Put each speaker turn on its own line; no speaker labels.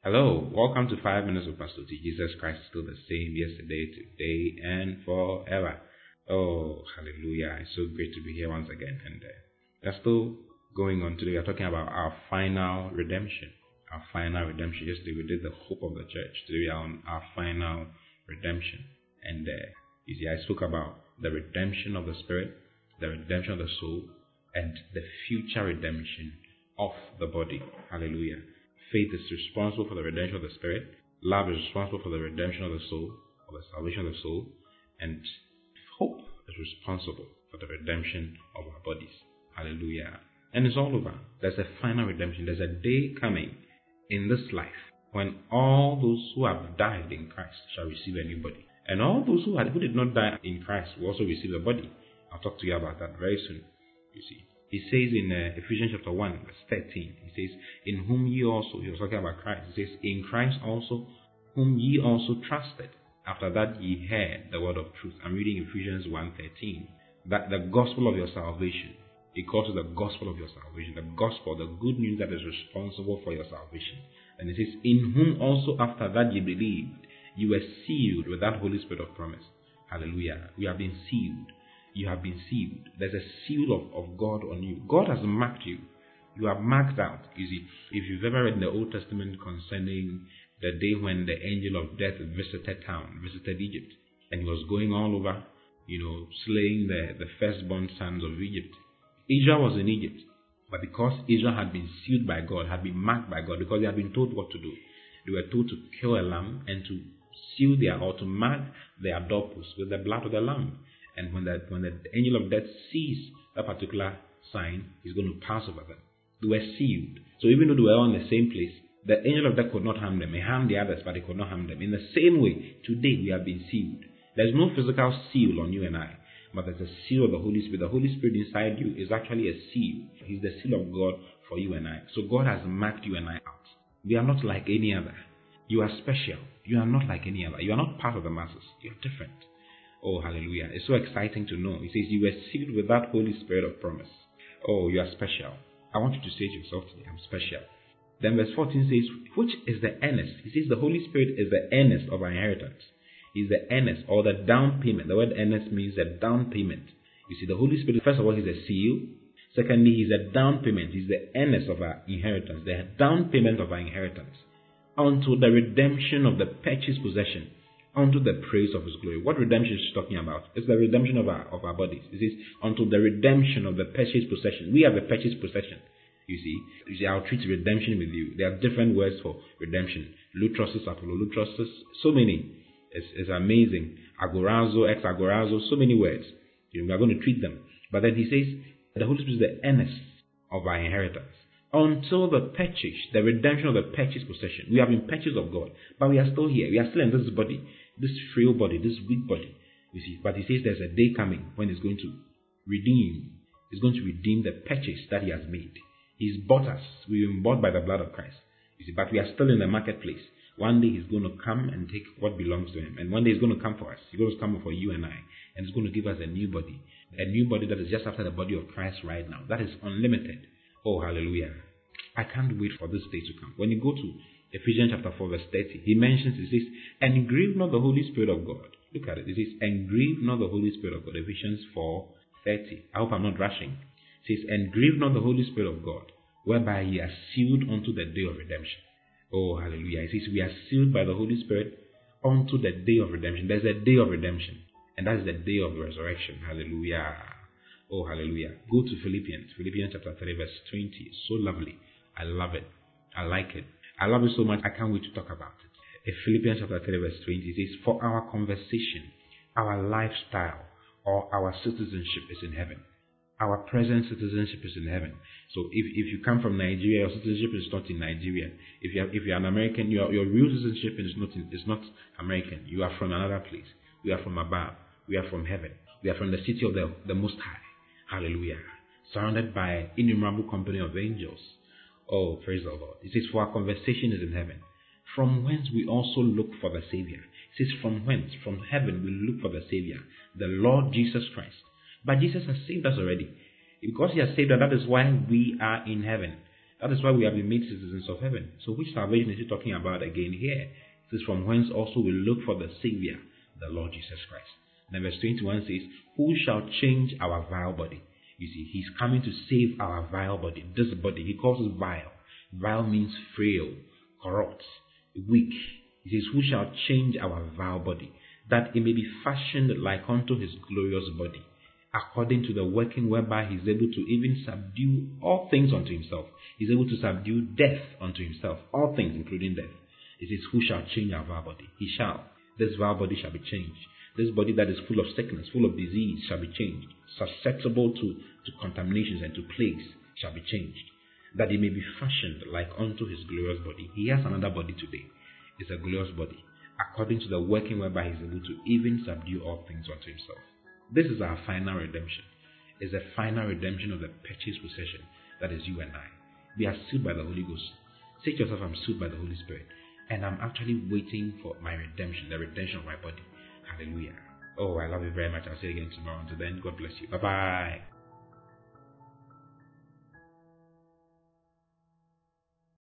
Hello, welcome to 5 Minutes with Pastor T. Jesus Christ is still the same yesterday, today, and forever. Oh, hallelujah. It's so great to be here once again. And we're still going on today. We're talking about our final redemption. Our final redemption. Yesterday we did the hope of the church. Today we are on our final redemption. And you see, I spoke about the redemption of the spirit, the redemption of the soul, and the future redemption of the body. Hallelujah. Faith is responsible for the redemption of the spirit. Love is responsible for the redemption of the soul, or the salvation of the soul. And hope is responsible for the redemption of our bodies. Hallelujah. And it's all over. There's a final redemption. There's a day coming in this life when all those who have died in Christ shall receive a new body. And all those who did not die in Christ will also receive a body. I'll talk to you about that very soon. You see. He says in Ephesians chapter 1, verse 13, he says, in whom ye also, he was talking about Christ, he says, in Christ also, whom ye also trusted, after that ye heard the word of truth. I'm reading Ephesians 1:13, that the gospel of your salvation, he calls it the gospel of your salvation, the gospel, the good news that is responsible for your salvation. And it says, in whom also after that ye believed, you were sealed with that Holy Spirit of promise. Hallelujah. We have been sealed. You have been sealed. There's a seal of God on you. God has marked you. You are marked out. You see, if you've ever read in the Old Testament concerning the day when the angel of death visited Egypt, and he was going all over, slaying the firstborn sons of Egypt. Israel was in Egypt, but because Israel had been sealed by God, had been marked by God, because they had been told what to do. They were told to kill a lamb and to seal or to mark their doorposts with the blood of the lamb. And when the angel of death sees that particular sign, he's going to pass over them. They were sealed. So even though they were all in the same place, the angel of death could not harm them. He harmed the others, but he could not harm them. In the same way, today we have been sealed. There's no physical seal on you and I, but there's a seal of the Holy Spirit. The Holy Spirit inside you is actually a seal. He's the seal of God for you and I. So God has marked you and I out. We are not like any other. You are special. You are not like any other. You are not part of the masses. You are different. Oh, hallelujah. It's so exciting to know. It says you were sealed with that Holy Spirit of promise. Oh, you are special. I want you to say to yourself today, I'm special. Then verse 14 says, which is the earnest? It says the Holy Spirit is the earnest of our inheritance. He's the earnest or the down payment. The word earnest means a down payment. You see, the Holy Spirit, first of all, he's a seal. Secondly, he's a down payment. He's the earnest of our inheritance, the down payment of our inheritance, unto the redemption of the purchased possession, unto the praise of his glory. What redemption is she talking about? It's the redemption of our bodies. It says, unto the redemption of the purchased possession. We have a purchased possession. You see, I'll treat redemption with you. There are different words for redemption. Lutrosis, apollutrosis, so many. It's amazing. Agorazo, ex-agorazo, so many words. We are going to treat them. But then he says, the Holy Spirit is the earnest of our inheritance, until the purchase, the redemption of the purchased possession. We have been purchased of God, but we are still here. We are still in this body, this frail body, this weak body. You see, but he says there's a day coming when he's going to redeem. He's going to redeem the purchase that he has made. He's bought us. We've been bought by the blood of Christ. You see, but we are still in the marketplace. One day he's going to come and take what belongs to him. And one day he's going to come for us. He's going to come for you and I. And he's going to give us a new body. A new body that is just after the body of Christ right now. That is unlimited. Oh, hallelujah. I can't wait for this day to come. When you go to Ephesians chapter 4 verse 30, he mentions, it says, and grieve not the Holy Spirit of God. Look at it. It says, and grieve not the Holy Spirit of God. Ephesians 4:30. I hope I'm not rushing. It says, and grieve not the Holy Spirit of God, whereby ye are sealed unto the day of redemption. Oh, hallelujah. It says, we are sealed by the Holy Spirit unto the day of redemption. There's a day of redemption. And that is the day of resurrection. Hallelujah. Oh, hallelujah. Go to Philippians chapter 3 verse 20. It's so lovely. I love it. I like it. I love it so much, I can't wait to talk about it. In Philippians chapter 3 verse 20, it says, for our conversation, our lifestyle, or our citizenship is in heaven. Our present citizenship is in heaven. So if you come from Nigeria, your citizenship is not in Nigeria. If you're an American, your real citizenship is not American. You are from another place. We are from above. We are from heaven. We are from the city of the Most High. Hallelujah. Surrounded by innumerable company of angels. Oh, praise the Lord. It says, for our conversation is in heaven, from whence we also look for the Savior. It says, from whence? From heaven we look for the Savior, the Lord Jesus Christ. But Jesus has saved us already. Because he has saved us, that is why we are in heaven. That is why we have been made citizens of heaven. So which salvation is he talking about again here? It says, from whence also we look for the Savior, the Lord Jesus Christ. Then verse 21 says, who shall change our vile body? You see, he's coming to save our vile body. This body, he calls it vile. Vile means frail, corrupt, weak. He says, who shall change our vile body, that it may be fashioned like unto his glorious body, according to the working whereby he is able to even subdue all things unto himself. He is able to subdue death unto himself, all things including death. It says, who shall change our vile body? He shall. This vile body shall be changed. This body that is full of sickness, full of disease, shall be changed. Susceptible to contaminations and to plagues shall be changed, that it may be fashioned like unto his glorious body. He has another body today. It's a glorious body, according to the working whereby he is able to even subdue all things unto himself. This is our final redemption. It's a final redemption of the purchased possession, that is you and I. We are sealed by the Holy Ghost. Say to yourself, I'm sealed by the Holy Spirit, and I'm actually waiting for my redemption, the redemption of my body. Hallelujah. Oh, I love you very much. I'll see you again tomorrow. Until then, God bless you. Bye-bye.